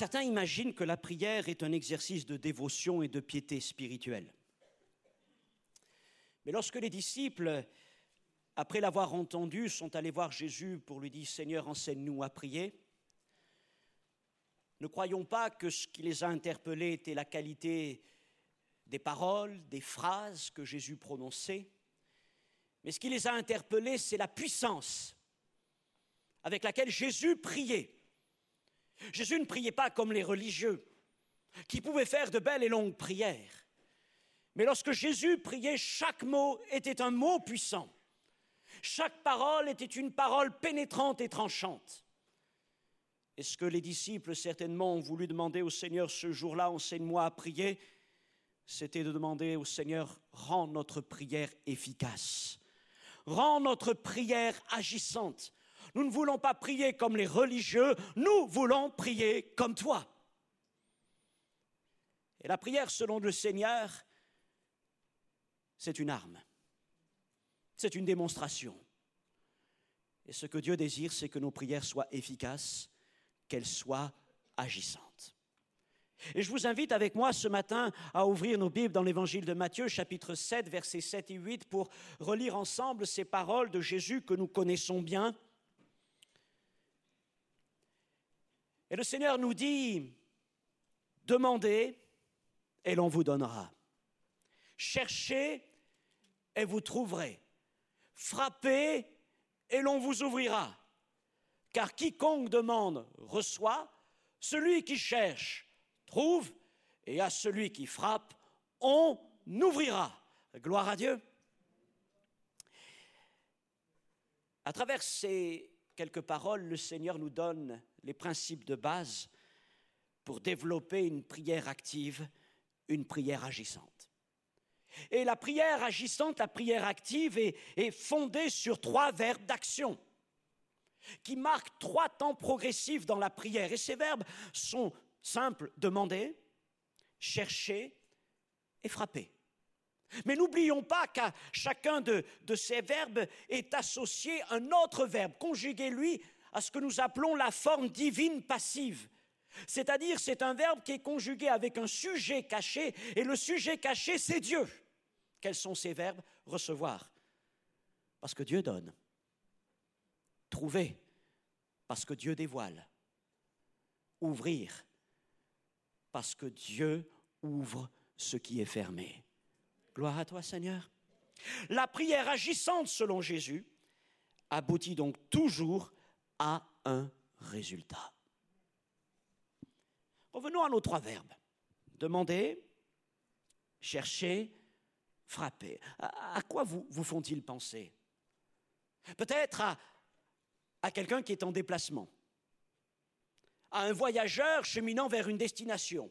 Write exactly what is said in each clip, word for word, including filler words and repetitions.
Certains imaginent que la prière est un exercice de dévotion et de piété spirituelle. Mais lorsque les disciples, après l'avoir entendu, sont allés voir Jésus pour lui dire « Seigneur, enseigne-nous à prier », ne croyons pas que ce qui les a interpellés était la qualité des paroles, des phrases que Jésus prononçait, mais ce qui les a interpellés, c'est la puissance avec laquelle Jésus priait. Jésus ne priait pas comme les religieux, qui pouvaient faire de belles et longues prières. Mais lorsque Jésus priait, chaque mot était un mot puissant. Chaque parole était une parole pénétrante et tranchante. Et ce que les disciples certainement ont voulu demander au Seigneur ce jour-là, enseigne-moi à prier, c'était de demander au Seigneur, rends notre prière efficace, rends notre prière agissante. Nous ne voulons pas prier comme les religieux, nous voulons prier comme toi. Et la prière selon le Seigneur, c'est une arme, c'est une démonstration. Et ce que Dieu désire, c'est que nos prières soient efficaces, qu'elles soient agissantes. Et je vous invite avec moi ce matin à ouvrir nos Bibles dans l'Évangile de Matthieu, chapitre sept, versets sept et huit, pour relire ensemble ces paroles de Jésus que nous connaissons bien. Et le Seigneur nous dit, demandez et l'on vous donnera. Cherchez et vous trouverez. Frappez et l'on vous ouvrira. Car quiconque demande reçoit, celui qui cherche trouve, et à celui qui frappe, on ouvrira. Gloire à Dieu. À travers ces quelques paroles, le Seigneur nous donne les principes de base pour développer une prière active, une prière agissante. Et la prière agissante, la prière active est, est fondée sur trois verbes d'action qui marquent trois temps progressifs dans la prière. Et ces verbes sont simples, demander, chercher et frapper. Mais n'oublions pas qu'à chacun de, de ces verbes est associé un autre verbe, conjugué, lui, à ce que nous appelons la forme divine passive. C'est-à-dire, c'est un verbe qui est conjugué avec un sujet caché, et le sujet caché, c'est Dieu. Quels sont ces verbes? Recevoir, parce que Dieu donne. Trouver, parce que Dieu dévoile. Ouvrir, parce que Dieu ouvre ce qui est fermé. Gloire à toi, Seigneur. La prière agissante, selon Jésus, aboutit donc toujours à un résultat. Revenons à nos trois verbes. Demander, chercher, frapper. À, à quoi vous, vous font-ils penser? Peut-être à, à quelqu'un qui est en déplacement, à un voyageur cheminant vers une destination,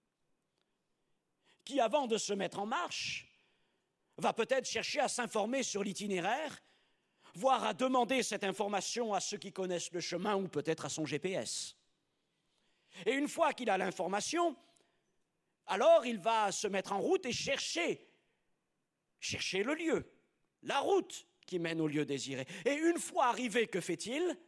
qui, avant de se mettre en marche, va peut-être chercher à s'informer sur l'itinéraire, voire à demander cette information à ceux qui connaissent le chemin ou peut-être à son G P S. Et une fois qu'il a l'information, alors il va se mettre en route et chercher, chercher le lieu, la route qui mène au lieu désiré. Et une fois arrivé, que fait-il?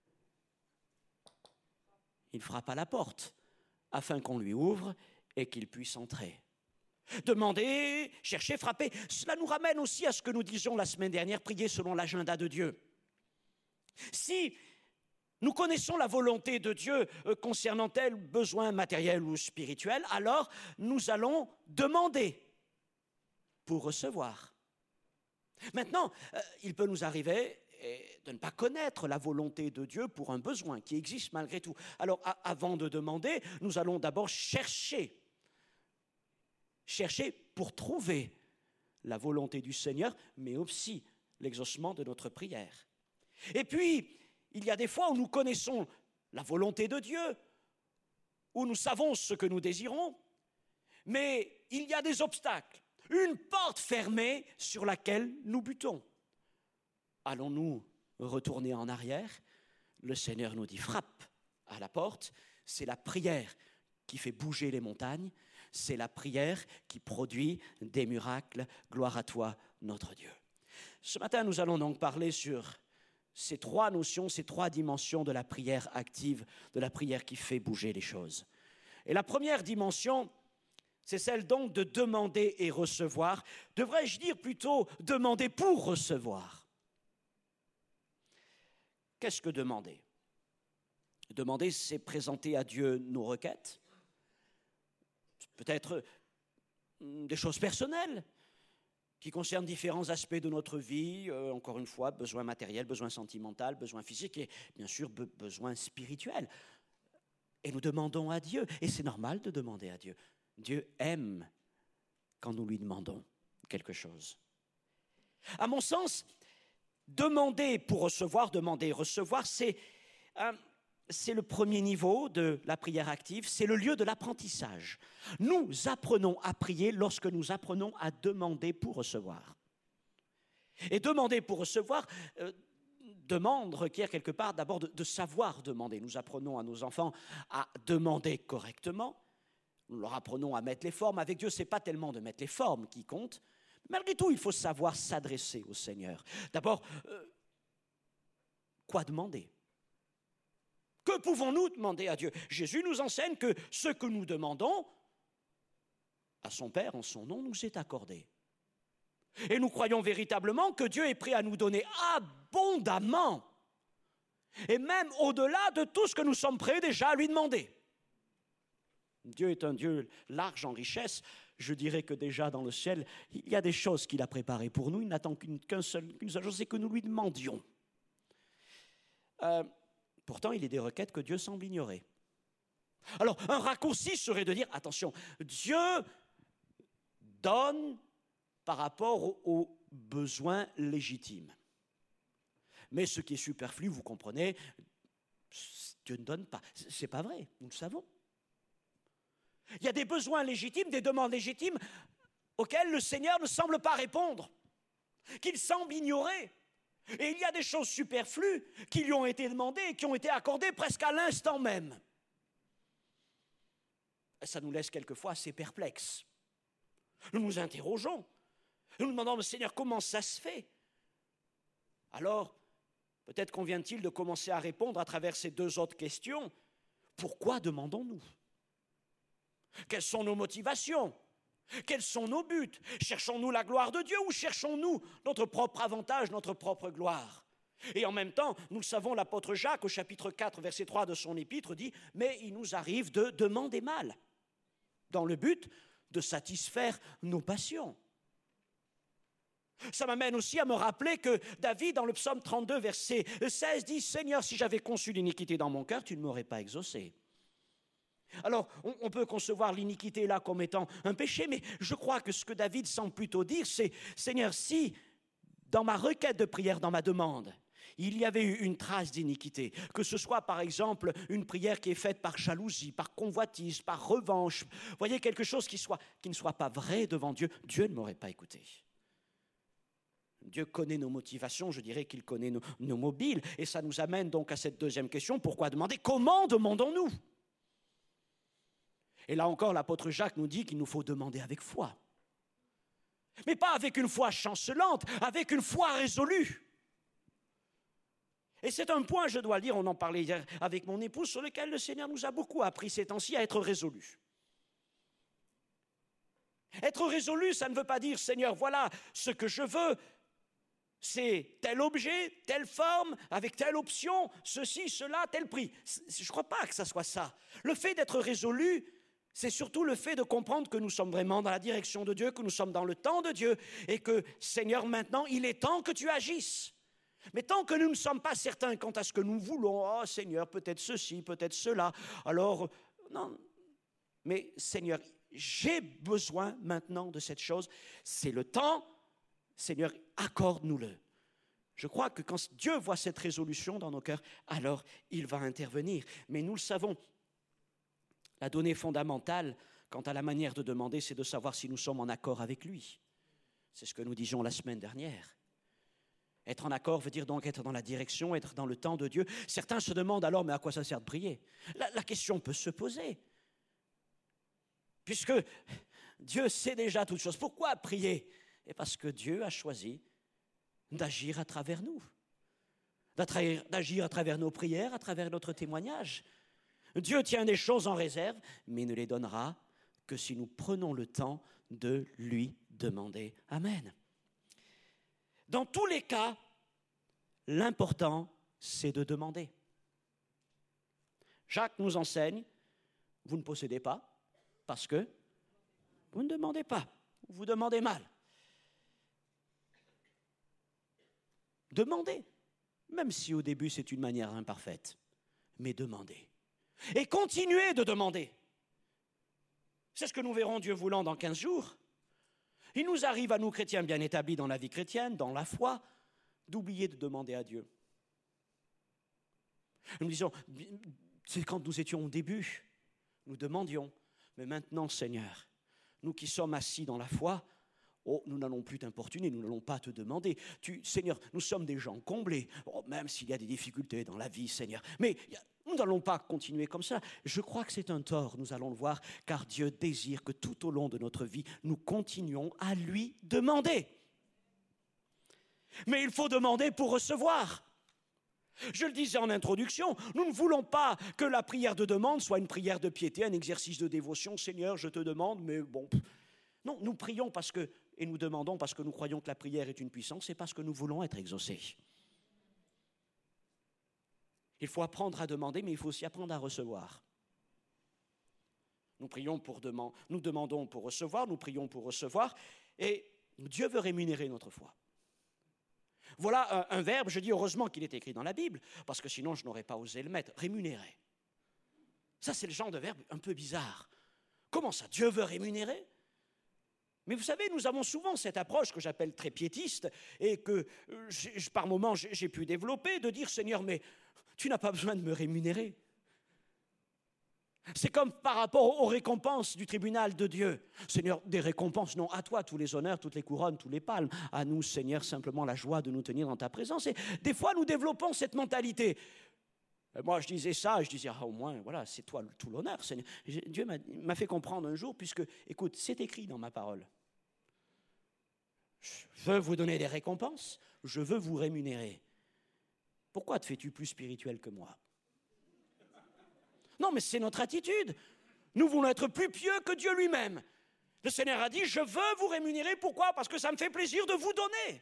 Il frappe à la porte afin qu'on lui ouvre et qu'il puisse entrer. Demander, chercher, frapper, cela nous ramène aussi à ce que nous disions la semaine dernière, prier selon l'agenda de Dieu. Si nous connaissons la volonté de Dieu concernant tel besoin matériel ou spirituel, alors nous allons demander pour recevoir. Maintenant, il peut nous arriver de ne pas connaître la volonté de Dieu pour un besoin qui existe malgré tout. Alors, avant de demander, nous allons d'abord chercher. Chercher pour trouver la volonté du Seigneur, mais aussi l'exaucement de notre prière. Et puis, il y a des fois où nous connaissons la volonté de Dieu, où nous savons ce que nous désirons, mais il y a des obstacles, une porte fermée sur laquelle nous butons. Allons-nous retourner en arrière? Le Seigneur nous dit, frappe à la porte, c'est la prière qui fait bouger les montagnes, c'est la prière qui produit des miracles. Gloire à toi, notre Dieu. Ce matin, nous allons donc parler sur ces trois notions, ces trois dimensions de la prière active, de la prière qui fait bouger les choses. Et la première dimension, c'est celle donc de demander et recevoir. Devrais-je dire plutôt demander pour recevoir? Qu'est-ce que demander? Demander, c'est présenter à Dieu nos requêtes, peut-être des choses personnelles qui concernent différents aspects de notre vie, euh, encore une fois, besoin matériel, besoin sentimental, besoin physique et bien sûr be- besoin spirituel. Et nous demandons à Dieu, et c'est normal de demander à Dieu. Dieu aime quand nous lui demandons quelque chose. À mon sens, demander pour recevoir, demander et recevoir, c'est, euh, c'est le premier niveau de la prière active, c'est le lieu de l'apprentissage. Nous apprenons à prier lorsque nous apprenons à demander pour recevoir. Et demander pour recevoir euh, demande requiert quelque part d'abord de, de savoir demander. Nous apprenons à nos enfants à demander correctement. Nous leur apprenons à mettre les formes. Avec Dieu, ce n'est pas tellement de mettre les formes qui compte. Malgré tout, il faut savoir s'adresser au Seigneur. D'abord, euh, quoi demander? Que pouvons-nous demander à Dieu? Jésus nous enseigne que ce que nous demandons à son Père en son nom nous est accordé. Et nous croyons véritablement que Dieu est prêt à nous donner abondamment, et même au-delà de tout ce que nous sommes prêts déjà à lui demander. Dieu est un Dieu large en richesse. Je dirais que déjà dans le ciel, il y a des choses qu'il a préparées pour nous. Il n'attend qu'une, qu'un seul, qu'une seule chose, c'est que nous lui demandions. Euh, pourtant, il y a des requêtes que Dieu semble ignorer. Alors, un raccourci serait de dire, attention, Dieu donne par rapport aux, aux besoins légitimes. Mais ce qui est superflu, vous comprenez, Dieu ne donne pas. Ce n'est pas vrai, nous le savons. Il y a des besoins légitimes, des demandes légitimes auxquelles le Seigneur ne semble pas répondre, qu'il semble ignorer. Et il y a des choses superflues qui lui ont été demandées et qui ont été accordées presque à l'instant même. Et ça nous laisse quelquefois assez perplexes. Nous nous interrogeons. Nous nous demandons, Seigneur, comment ça se fait? Alors, peut-être convient-il de commencer à répondre à travers ces deux autres questions. Pourquoi demandons-nous? Quelles sont nos motivations? Quels sont nos buts? Cherchons-nous la gloire de Dieu ou cherchons-nous notre propre avantage, notre propre gloire? Et en même temps, nous le savons, l'apôtre Jacques, au chapitre quatre, verset trois de son épître, dit « Mais il nous arrive de demander mal, dans le but de satisfaire nos passions. » Ça m'amène aussi à me rappeler que David, dans le psaume trente-deux, verset seize, dit « Seigneur, si j'avais conçu l'iniquité dans mon cœur, tu ne m'aurais pas exaucé. » Alors, on, on peut concevoir l'iniquité là comme étant un péché, mais je crois que ce que David semble plutôt dire, c'est « Seigneur, si dans ma requête de prière, dans ma demande, il y avait eu une trace d'iniquité, que ce soit par exemple une prière qui est faite par jalousie, par convoitise, par revanche, voyez, quelque chose qui, soit, qui ne soit pas vrai devant Dieu, Dieu ne m'aurait pas écouté. » Dieu connaît nos motivations, je dirais qu'il connaît nos, nos mobiles, et ça nous amène donc à cette deuxième question, pourquoi demander? Comment demandons-nous? Et là encore, l'apôtre Jacques nous dit qu'il nous faut demander avec foi. Mais pas avec une foi chancelante, avec une foi résolue. Et c'est un point, je dois le dire, on en parlait hier avec mon épouse, sur lequel le Seigneur nous a beaucoup appris ces temps-ci à être résolus. Être résolu, ça ne veut pas dire, Seigneur, voilà ce que je veux, c'est tel objet, telle forme, avec telle option, ceci, cela, tel prix. Je ne crois pas que ça soit ça. Le fait d'être résolu, c'est surtout le fait de comprendre que nous sommes vraiment dans la direction de Dieu, que nous sommes dans le temps de Dieu et que, Seigneur, maintenant, il est temps que tu agisses. Mais tant que nous ne sommes pas certains quant à ce que nous voulons, oh Seigneur, peut-être ceci, peut-être cela, alors, non. Mais Seigneur, j'ai besoin maintenant de cette chose, c'est le temps, Seigneur, accorde-nous-le. Je crois que quand Dieu voit cette résolution dans nos cœurs, alors il va intervenir. Mais nous le savons, la donnée fondamentale quant à la manière de demander, c'est de savoir si nous sommes en accord avec lui. C'est ce que nous disions la semaine dernière. Être en accord veut dire donc être dans la direction, être dans le temps de Dieu. Certains se demandent alors, mais à quoi ça sert de prier? La, la question peut se poser. Puisque Dieu sait déjà toutes choses. Pourquoi prier? Et parce que Dieu a choisi d'agir à travers nous, d'agir à travers nos prières, à travers notre témoignage. Dieu tient des choses en réserve, mais ne les donnera que si nous prenons le temps de lui demander. Amen. Dans tous les cas, l'important, c'est de demander. Jacques nous enseigne, vous ne possédez pas parce que vous ne demandez pas, vous demandez mal. Demandez, même si au début c'est une manière imparfaite, mais demandez. Et continuez de demander. C'est ce que nous verrons, Dieu voulant, dans quinze jours. Il nous arrive à nous, chrétiens bien établis dans la vie chrétienne, dans la foi, d'oublier de demander à Dieu. Nous disons, c'est quand nous étions au début, nous demandions, mais maintenant, Seigneur, nous qui sommes assis dans la foi, oh, nous n'allons plus t'importuner, nous n'allons pas te demander. Tu, Seigneur, nous sommes des gens comblés, oh, même s'il y a des difficultés dans la vie, Seigneur. Mais nous n'allons pas continuer comme ça. Je crois que c'est un tort, nous allons le voir, car Dieu désire que tout au long de notre vie, nous continuions à lui demander. Mais il faut demander pour recevoir. Je le disais en introduction, nous ne voulons pas que la prière de demande soit une prière de piété, un exercice de dévotion. Seigneur, je te demande, mais bon... Non, nous prions parce que, et nous demandons parce que nous croyons que la prière est une puissance et parce que nous voulons être exaucés. Il faut apprendre à demander, mais il faut aussi apprendre à recevoir. Nous prions pour demander, nous demandons pour recevoir, nous prions pour recevoir, et Dieu veut rémunérer notre foi. Voilà un, un verbe, je dis heureusement qu'il est écrit dans la Bible, parce que sinon je n'aurais pas osé le mettre, rémunérer. Ça, c'est le genre de verbe un peu bizarre. Comment ça, Dieu veut rémunérer ? Mais vous savez, nous avons souvent cette approche que j'appelle très piétiste et que euh, par moments j'ai pu développer, de dire « Seigneur, mais tu n'as pas besoin de me rémunérer ». C'est comme par rapport aux récompenses du tribunal de Dieu. Seigneur, des récompenses, non, à toi tous les honneurs, toutes les couronnes, tous les palmes. À nous, Seigneur, simplement la joie de nous tenir dans ta présence. Et des fois, nous développons cette mentalité. Et moi, je disais ça, je disais, ah, au moins, voilà, c'est toi tout l'honneur, Seigneur. Dieu m'a fait comprendre un jour, puisque, écoute, c'est écrit dans ma parole. Je veux vous donner des récompenses, je veux vous rémunérer. Pourquoi te fais-tu plus spirituel que moi ? Non, mais c'est notre attitude. Nous voulons être plus pieux que Dieu lui-même. Le Seigneur a dit, je veux vous rémunérer. Pourquoi ? Parce que ça me fait plaisir de vous donner.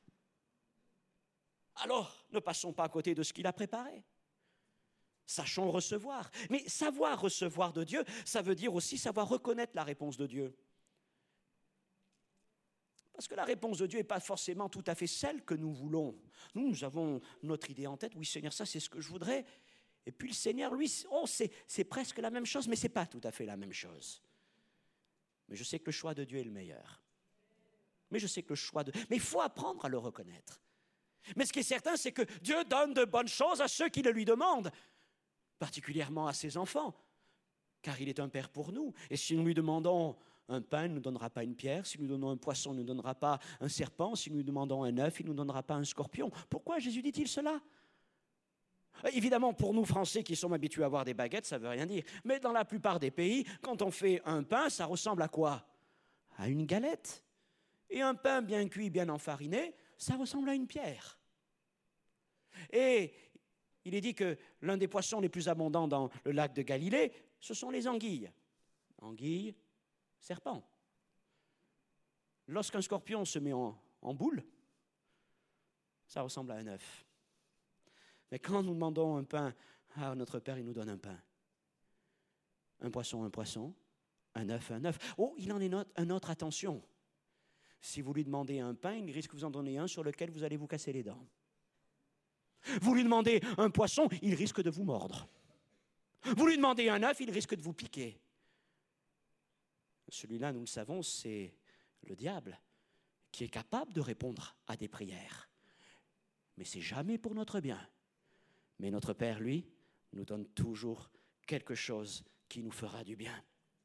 Alors, ne passons pas à côté de ce qu'il a préparé. Sachons recevoir. Mais savoir recevoir de Dieu, ça veut dire aussi savoir reconnaître la réponse de Dieu. Parce que la réponse de Dieu n'est pas forcément tout à fait celle que nous voulons. Nous, nous avons notre idée en tête. Oui, Seigneur, ça, c'est ce que je voudrais. Et puis le Seigneur, lui, oh, c'est, c'est presque la même chose, mais ce n'est pas tout à fait la même chose. Mais je sais que le choix de Dieu est le meilleur. Mais je sais que le choix de... Mais il faut apprendre à le reconnaître. Mais ce qui est certain, c'est que Dieu donne de bonnes choses à ceux qui le lui demandent, particulièrement à ses enfants, car il est un Père pour nous. Et si nous lui demandons un pain, il ne nous donnera pas une pierre. Si nous donnons un poisson, il ne nous donnera pas un serpent. Si nous lui demandons un œuf, il ne nous donnera pas un scorpion. Pourquoi Jésus dit-il cela ? Évidemment, pour nous Français qui sommes habitués à avoir des baguettes, ça ne veut rien dire. Mais dans la plupart des pays, quand on fait un pain, ça ressemble à quoi ? À une galette. Et un pain bien cuit, bien enfariné, ça ressemble à une pierre. Et il est dit que l'un des poissons les plus abondants dans le lac de Galilée, ce sont les anguilles. Anguilles, serpent. Lorsqu'un scorpion se met en, en boule, ça ressemble à un œuf. Mais quand nous demandons un pain à notre Père, il nous donne un pain. Un poisson, un poisson. Un œuf, un œuf. Oh, il en est not- un autre, attention. Si vous lui demandez un pain, il risque de vous en donner un sur lequel vous allez vous casser les dents. Vous lui demandez un poisson, il risque de vous mordre. Vous lui demandez un œuf, il risque de vous piquer. Celui-là, nous le savons, c'est le diable qui est capable de répondre à des prières. Mais c'est jamais pour notre bien. Mais notre Père, lui, nous donne toujours quelque chose qui nous fera du bien.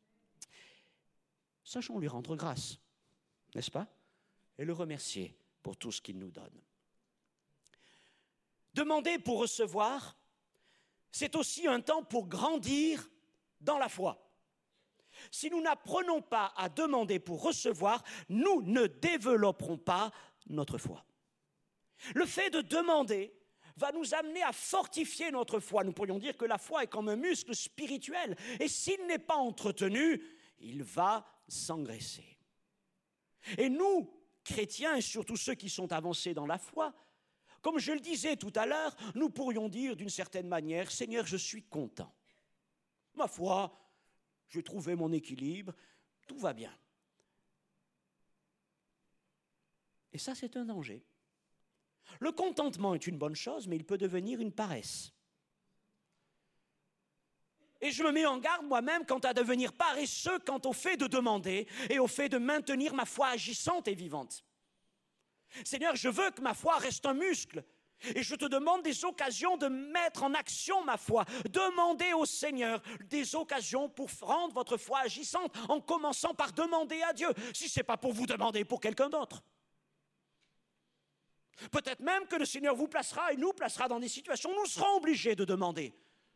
Sachons lui rendre grâce, n'est-ce pas ? Et le remercier pour tout ce qu'il nous donne. Demander pour recevoir, c'est aussi un temps pour grandir dans la foi. Si nous n'apprenons pas à demander pour recevoir, nous ne développerons pas notre foi. Le fait de demander va nous amener à fortifier notre foi. Nous pourrions dire que la foi est comme un muscle spirituel. Et s'il n'est pas entretenu, il va s'engraisser. Et nous, chrétiens, et surtout ceux qui sont avancés dans la foi, comme je le disais tout à l'heure, nous pourrions dire d'une certaine manière, « Seigneur, je suis content. Ma foi, j'ai trouvé mon équilibre, tout va bien. » Et ça, c'est un danger. Le contentement est une bonne chose, mais il peut devenir une paresse. Et je me mets en garde moi-même quant à devenir paresseux quant au fait de demander et au fait de maintenir ma foi agissante et vivante. Seigneur, je veux que ma foi reste un muscle. Et je te demande des occasions de mettre en action ma foi. Demandez au Seigneur des occasions pour rendre votre foi agissante en commençant par demander à Dieu. Si ce n'est pas pour vous demander, pour quelqu'un d'autre. Peut-être même que le Seigneur vous placera et nous placera dans des situations où nous serons obligés de demander.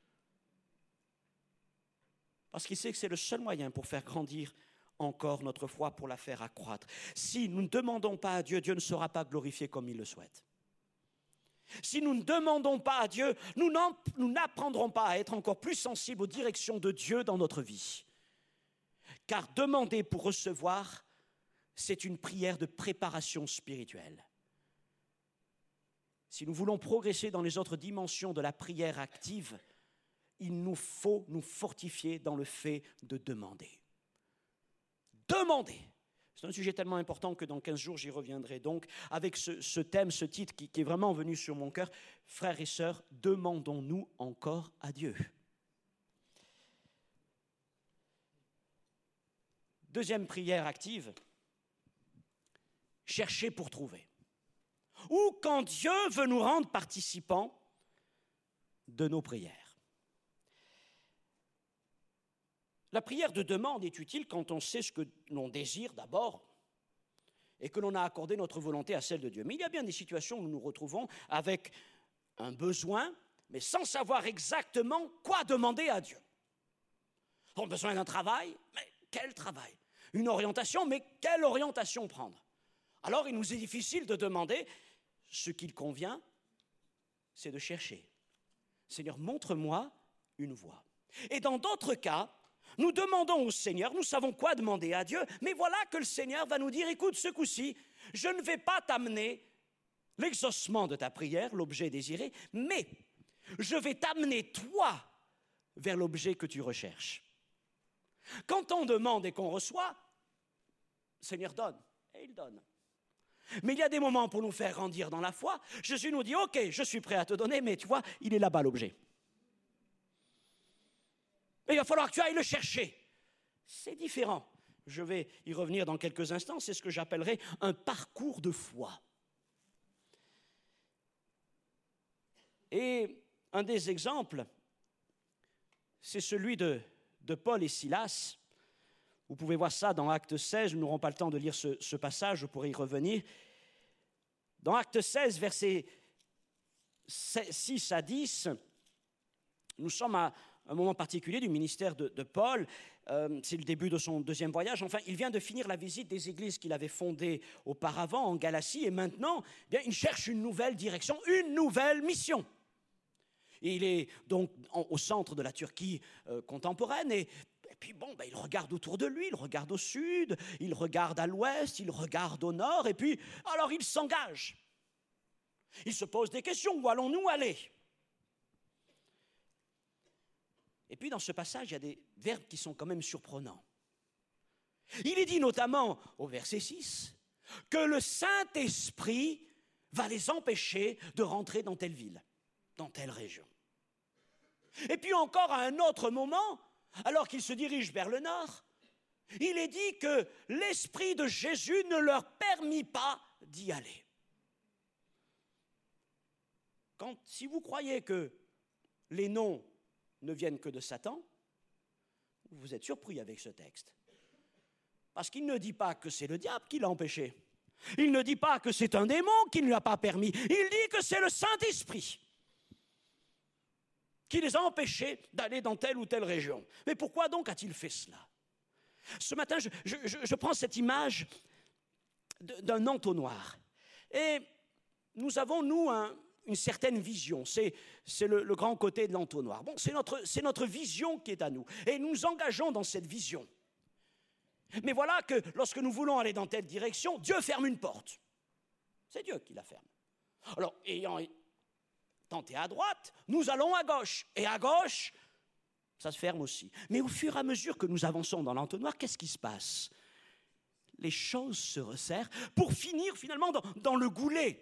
Parce qu'il sait que c'est le seul moyen pour faire grandir encore notre foi, pour la faire accroître. Si nous ne demandons pas à Dieu, Dieu ne sera pas glorifié comme il le souhaite. Si nous ne demandons pas à Dieu, nous, nous n'apprendrons pas à être encore plus sensibles aux directions de Dieu dans notre vie. Car demander pour recevoir, c'est une prière de préparation spirituelle. Si nous voulons progresser dans les autres dimensions de la prière active, il nous faut nous fortifier dans le fait de demander. Demander. C'est un sujet tellement important que dans quinze jours, j'y reviendrai donc avec ce, ce thème, ce titre qui, qui est vraiment venu sur mon cœur. Frères et sœurs, demandons-nous encore à Dieu. Deuxième prière active, chercher pour trouver. Ou quand Dieu veut nous rendre participants de nos prières. La prière de demande est utile quand on sait ce que l'on désire d'abord et que l'on a accordé notre volonté à celle de Dieu. Mais il y a bien des situations où nous nous retrouvons avec un besoin, mais sans savoir exactement quoi demander à Dieu. On a besoin d'un travail, mais quel travail? Une orientation, mais quelle orientation prendre? Alors il nous est difficile de demander. Ce qu'il convient, c'est de chercher. Seigneur, montre-moi une voie. Et dans d'autres cas, nous demandons au Seigneur, nous savons quoi demander à Dieu, mais voilà que le Seigneur va nous dire, écoute, ce coup-ci, je ne vais pas t'amener l'exaucement de ta prière, l'objet désiré, mais je vais t'amener, toi, vers l'objet que tu recherches. Quand on demande et qu'on reçoit, le Seigneur donne, et il donne. Mais il y a des moments pour nous faire grandir dans la foi. Jésus nous dit, ok, je suis prêt à te donner, mais tu vois, il est là-bas l'objet. Et il va falloir que tu ailles le chercher. C'est différent. Je vais y revenir dans quelques instants. C'est ce que j'appellerais un parcours de foi. Et un des exemples, c'est celui de, de Paul et Silas. Vous pouvez voir ça dans Acte seize, nous n'aurons pas le temps de lire ce, ce passage, je pourrais y revenir. Dans Acte seize, versets six à dix, nous sommes à un moment particulier du ministère de, de Paul. Euh, c'est le début de son deuxième voyage. Enfin, il vient de finir la visite des églises qu'il avait fondées auparavant en Galatie, et maintenant, eh bien, il cherche une nouvelle direction, une nouvelle mission. Et il est donc en, au centre de la Turquie euh, contemporaine, et Et puis bon, ben, il regarde autour de lui, il regarde au sud, il regarde à l'ouest, il regarde au nord, et puis alors il s'engage. Il se pose des questions, où allons-nous aller? Et puis dans ce passage, il y a des verbes qui sont quand même surprenants. Il est dit notamment au verset six que le Saint-Esprit va les empêcher de rentrer dans telle ville, dans telle région. Et puis encore à un autre moment, alors qu'ils se dirigent vers le nord, il est dit que l'Esprit de Jésus ne leur permit pas d'y aller. Quand, si vous croyez que les noms ne viennent que de Satan, vous êtes surpris avec ce texte. Parce qu'il ne dit pas que c'est le diable qui l'a empêché. Il ne dit pas que c'est un démon qui ne lui a pas permis. Il dit que c'est le Saint-Esprit qui les a empêchés d'aller dans telle ou telle région. Mais pourquoi donc a-t-il fait cela? Ce matin, je, je, je prends cette image d'un entonnoir. Et nous avons, nous, un, une certaine vision. C'est, c'est le, le grand côté de l'entonnoir. Bon, c'est notre, c'est notre vision qui est à nous. Et nous nous engageons dans cette vision. Mais voilà que lorsque nous voulons aller dans telle direction, Dieu ferme une porte. C'est Dieu qui la ferme. Alors, ayant tenté à droite, nous allons à gauche. Et à gauche, ça se ferme aussi. Mais au fur et à mesure que nous avançons dans l'entonnoir, qu'est-ce qui se passe? Les choses se resserrent pour finir finalement dans, dans le goulet.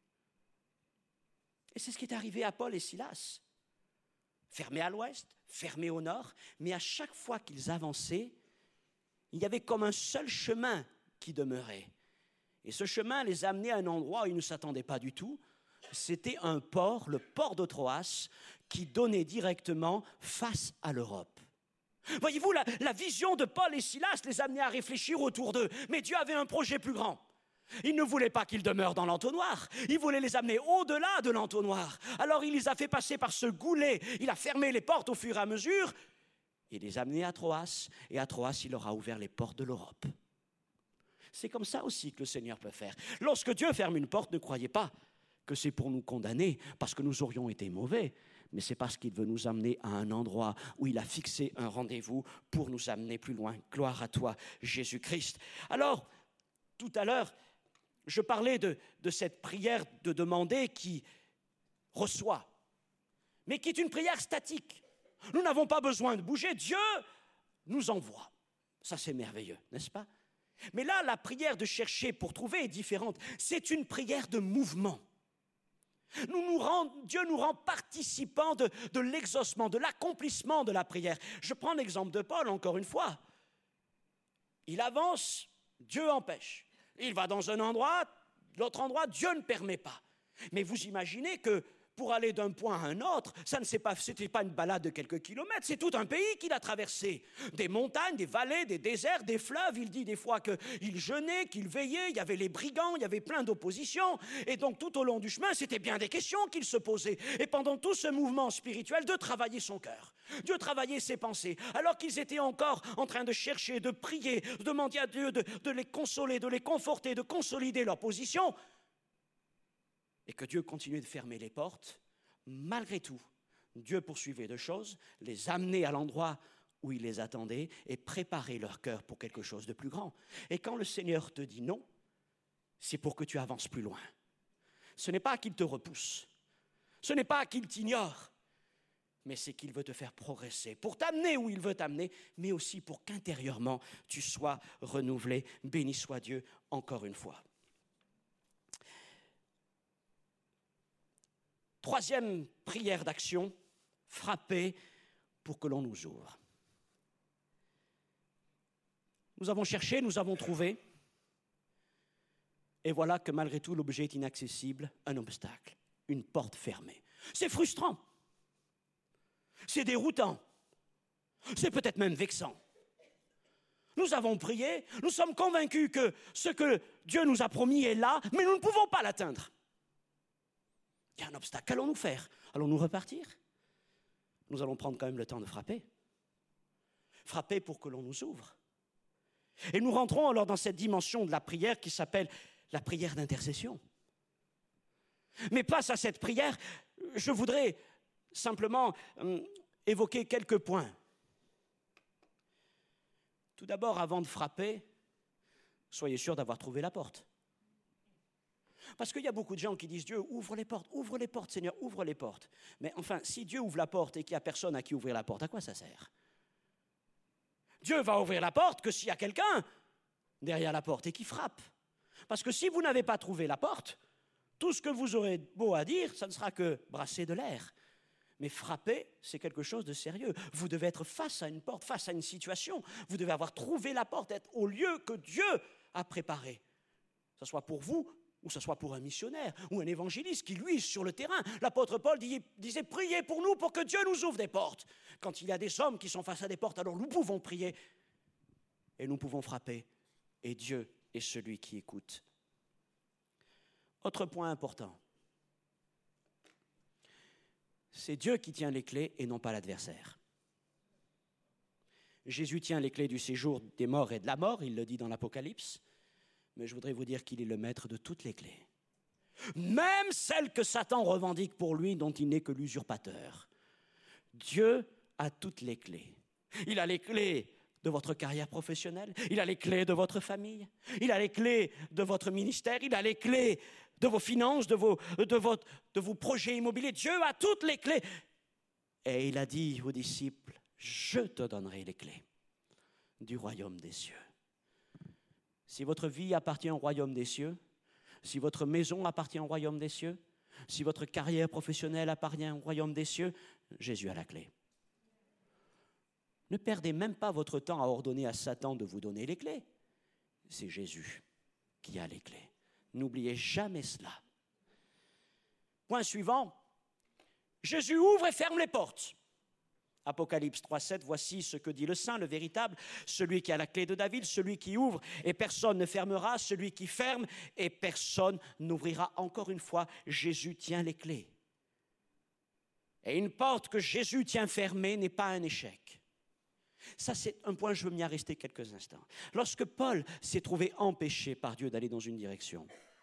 Et c'est ce qui est arrivé à Paul et Silas. Fermés à l'ouest, fermés au nord, mais à chaque fois qu'ils avançaient, il y avait comme un seul chemin qui demeurait. Et ce chemin les amenait à un endroit où ils ne s'attendaient pas du tout. C'était un port, le port de Troas, qui donnait directement face à l'Europe. Voyez-vous, la, la vision de Paul et Silas les amenait à réfléchir autour d'eux. Mais Dieu avait un projet plus grand. Il ne voulait pas qu'ils demeurent dans l'entonnoir. Il voulait les amener au-delà de l'entonnoir. Alors il les a fait passer par ce goulet. Il a fermé les portes au fur et à mesure. Il les a amenés à Troas. Et à Troas, il leur a ouvert les portes de l'Europe. C'est comme ça aussi que le Seigneur peut faire. Lorsque Dieu ferme une porte, ne croyez pas que c'est pour nous condamner, parce que nous aurions été mauvais, mais c'est parce qu'il veut nous amener à un endroit où il a fixé un rendez-vous pour nous amener plus loin. Gloire à toi, Jésus-Christ. Alors, tout à l'heure, je parlais de, de cette prière de demander qui reçoit, mais qui est une prière statique. Nous n'avons pas besoin de bouger, Dieu nous envoie. Ça, c'est merveilleux, n'est-ce pas? Mais là, la prière de chercher pour trouver est différente. C'est une prière de mouvement. Nous nous rend, Dieu nous rend participants de, de l'exaucement, de l'accomplissement de la prière. Je prends l'exemple de Paul, encore une fois. Il avance, Dieu empêche. Il va dans un endroit, l'autre endroit, Dieu ne permet pas. Mais vous imaginez que pour aller d'un point à un autre, ça ne s'est pas, c'était pas une balade de quelques kilomètres, c'est tout un pays qu'il a traversé. Des montagnes, des vallées, des déserts, des fleuves. Il dit des fois qu'il jeûnait, qu'il veillait, il y avait les brigands, il y avait plein d'oppositions. Et donc tout au long du chemin, c'était bien des questions qu'il se posait. Et pendant tout ce mouvement spirituel, Dieu travaillait son cœur. Dieu travaillait ses pensées. Alors qu'ils étaient encore en train de chercher, de prier, de demander à Dieu de, de les consoler, de les conforter, de consolider leur position, et que Dieu continuait de fermer les portes, malgré tout, Dieu poursuivait deux choses, les amener à l'endroit où il les attendait et préparer leur cœur pour quelque chose de plus grand. Et quand le Seigneur te dit non, c'est pour que tu avances plus loin. Ce n'est pas qu'il te repousse, ce n'est pas qu'il t'ignore, mais c'est qu'il veut te faire progresser, pour t'amener où il veut t'amener, mais aussi pour qu'intérieurement tu sois renouvelé. Béni soit Dieu encore une fois. Troisième prière d'action, frapper pour que l'on nous ouvre. Nous avons cherché, nous avons trouvé, et voilà que malgré tout, l'objet est inaccessible, un obstacle, une porte fermée. C'est frustrant, c'est déroutant, c'est peut-être même vexant. Nous avons prié, nous sommes convaincus que ce que Dieu nous a promis est là, mais nous ne pouvons pas l'atteindre. Il y a un obstacle. Qu'allons-nous faire? Allons-nous repartir? Nous allons prendre quand même le temps de frapper. Frapper pour que l'on nous ouvre. Et nous rentrons alors dans cette dimension de la prière qui s'appelle la prière d'intercession. Mais face à cette prière, je voudrais simplement euh, évoquer quelques points. Tout d'abord, avant de frapper, soyez sûr d'avoir trouvé la porte. Parce qu'il y a beaucoup de gens qui disent « Dieu, ouvre les portes, ouvre les portes, Seigneur, ouvre les portes. » Mais enfin, si Dieu ouvre la porte et qu'il n'y a personne à qui ouvrir la porte, à quoi ça sert? Dieu va ouvrir la porte que s'il y a quelqu'un derrière la porte et qui frappe. Parce que si vous n'avez pas trouvé la porte, tout ce que vous aurez beau à dire, ça ne sera que brasser de l'air. Mais frapper, c'est quelque chose de sérieux. Vous devez être face à une porte, face à une situation. Vous devez avoir trouvé la porte, être au lieu que Dieu a préparé. Que ce soit pour vous, ou que ce soit pour un missionnaire ou un évangéliste qui, lui, est sur le terrain. L'apôtre Paul disait « Priez pour nous pour que Dieu nous ouvre des portes ». Quand il y a des hommes qui sont face à des portes, alors nous pouvons prier et nous pouvons frapper. Et Dieu est celui qui écoute. Autre point important. C'est Dieu qui tient les clés et non pas l'adversaire. Jésus tient les clés du séjour des morts et de la mort, il le dit dans l'Apocalypse. Mais je voudrais vous dire qu'il est le maître de toutes les clés. même celles que Satan revendique pour lui, dont il n'est que l'usurpateur. Dieu a toutes les clés. Il a les clés de votre carrière professionnelle, il a les clés de votre famille, il a les clés de votre ministère, il a les clés de vos finances, de vos, de votre, de vos projets immobiliers. Dieu a toutes les clés. Et il a dit aux disciples, je te donnerai les clés du royaume des cieux. Si votre vie appartient au royaume des cieux, si votre maison appartient au royaume des cieux, si votre carrière professionnelle appartient au royaume des cieux, Jésus a la clé. Ne perdez même pas votre temps à ordonner à Satan de vous donner les clés. C'est Jésus qui a les clés. N'oubliez jamais cela. Point suivant, Jésus ouvre et ferme les portes. Apocalypse trois, sept, voici ce que dit le Saint, le véritable, celui qui a la clé de David, celui qui ouvre et personne ne fermera, celui qui ferme et personne n'ouvrira. Encore une fois, Jésus tient les clés. Et une porte que Jésus tient fermée n'est pas un échec. Ça, c'est un point, je veux m'y arrêter quelques instants. Lorsque Paul s'est trouvé empêché par Dieu d'aller dans une direction,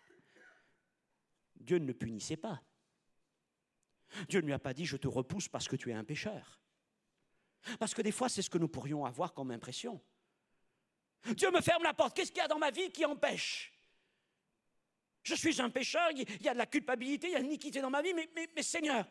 Dieu ne le punissait pas. Dieu ne lui a pas dit « je te repousse parce que tu es un pécheur ». Parce que des fois, c'est ce que nous pourrions avoir comme impression. Dieu me ferme la porte, qu'est-ce qu'il y a dans ma vie qui empêche? Je suis un pécheur, il y a de la culpabilité, il y a de l'iniquité dans ma vie, mais, mais, mais Seigneur,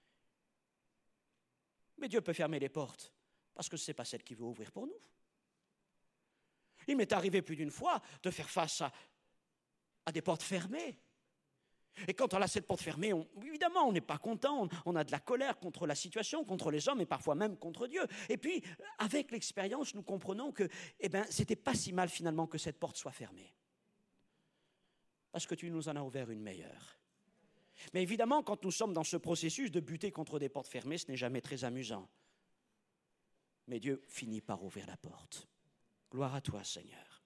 mais Dieu peut fermer les portes. Parce que ce n'est pas celle qu'il veut ouvrir pour nous. Il m'est arrivé plus d'une fois de faire face à, à des portes fermées. Et quand on a cette porte fermée, on, évidemment, on n'est pas content, on, on a de la colère contre la situation, contre les hommes et parfois même contre Dieu. Et puis, avec l'expérience, nous comprenons que eh ben, ce n'était pas si mal finalement que cette porte soit fermée. Parce que tu nous en as ouvert une meilleure. Mais évidemment, quand nous sommes dans ce processus de buter contre des portes fermées, ce n'est jamais très amusant. Mais Dieu finit par ouvrir la porte. Gloire à toi, Seigneur.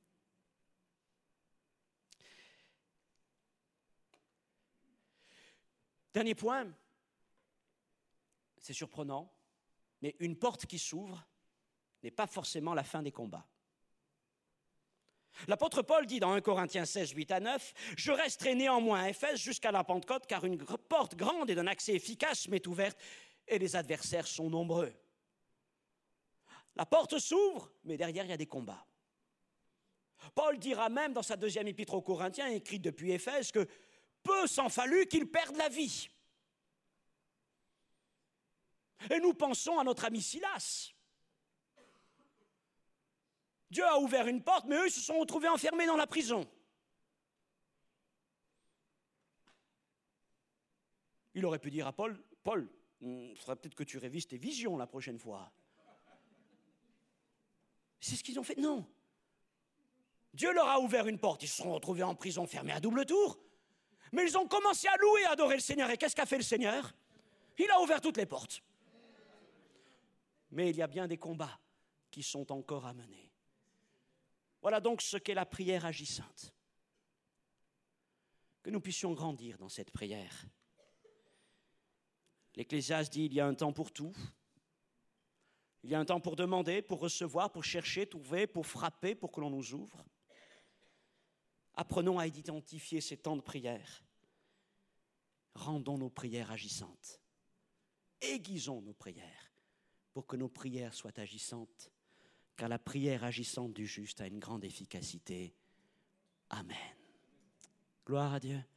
Dernier point, c'est surprenant, mais une porte qui s'ouvre n'est pas forcément la fin des combats. L'apôtre Paul dit dans un Corinthiens seize, huit à neuf, « Je resterai néanmoins à Éphèse jusqu'à la Pentecôte, car une porte grande et d'un accès efficace m'est ouverte, et les adversaires sont nombreux. » La porte s'ouvre, mais derrière, il y a des combats. Paul dira même dans sa deuxième épître aux Corinthiens, écrite depuis Éphèse, que peu s'en fallut qu'ils perdent la vie. Et nous pensons à notre ami Silas. Dieu a ouvert une porte, mais eux se sont retrouvés enfermés dans la prison. Il aurait pu dire à Paul, « Paul, il faudrait peut-être que tu révises tes visions la prochaine fois. » C'est ce qu'ils ont fait. Non. Dieu leur a ouvert une porte. Ils se sont retrouvés en prison fermés à double tour. Mais ils ont commencé à louer et à adorer le Seigneur. Et qu'est-ce qu'a fait le Seigneur? Il a ouvert toutes les portes. Mais il y a bien des combats qui sont encore à mener. Voilà donc ce qu'est la prière agissante. Que nous puissions grandir dans cette prière. L'Ecclésiaste dit, il y a un temps pour tout. Il y a un temps pour demander, pour recevoir, pour chercher, trouver, pour frapper, pour que l'on nous ouvre. Apprenons à identifier ces temps de prière. Rendons nos prières agissantes. Aiguisons nos prières pour que nos prières soient agissantes, car la prière agissante du juste a une grande efficacité. Amen. Gloire à Dieu.